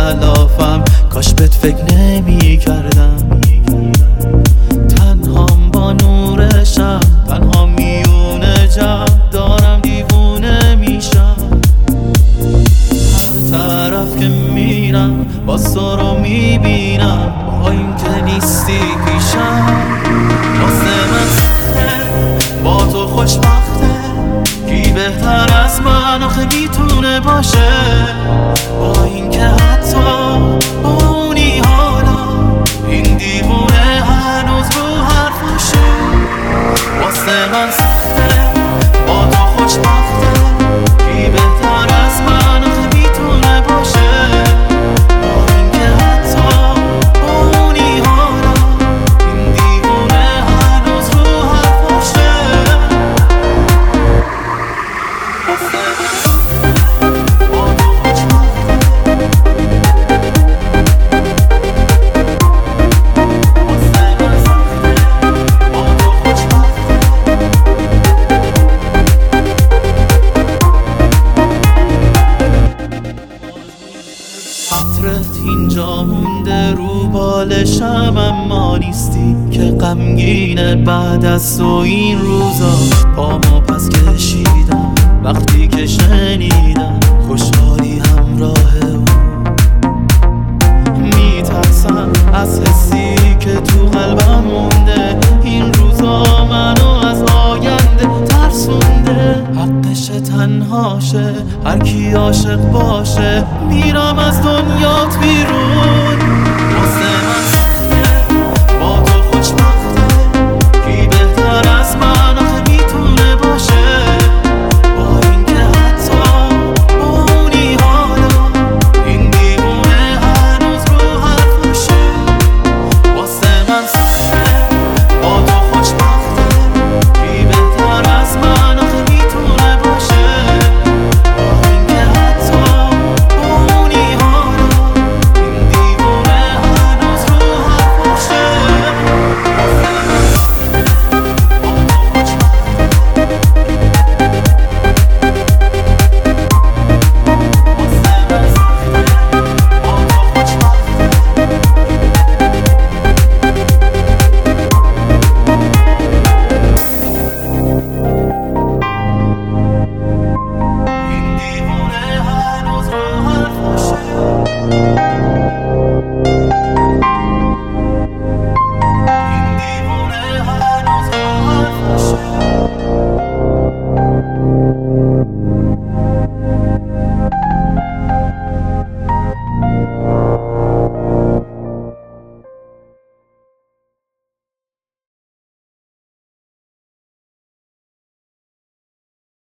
کلافم، کاش بهت فکر نمی کردم. تنهام با نور شب، تنها میونه جمع، دارم دیوونه میشم. هر طرف که میرم باز تو رو میبینم، با این که نیستی پیشم. واسه من سخته با تو خوشبخته، کی بهتر از من آخه میتونه باشه؟ با این که حتی با اونی حالا این دیوونه هنوز رو حرفشه. واسه من سخته با تو خوشبخته، کی بهتر از من آخه میتونه باشه؟ با این که حتی با اونی حالا این دیوونه هنوز رو حرفشه. عطرت اینجا مونده رو بالشم، اما نیستی که غمگینه بعد از تو این روزا. پامو پس کشیدم وقتی که شنیدم خوشحالی همراه اون. میترسم از حسی که تو قلبم مونده، این روزا منو از آینده ترسونده. حقش تنهاشه هر کی عاشق باشه، میرم از دنیات بیرون.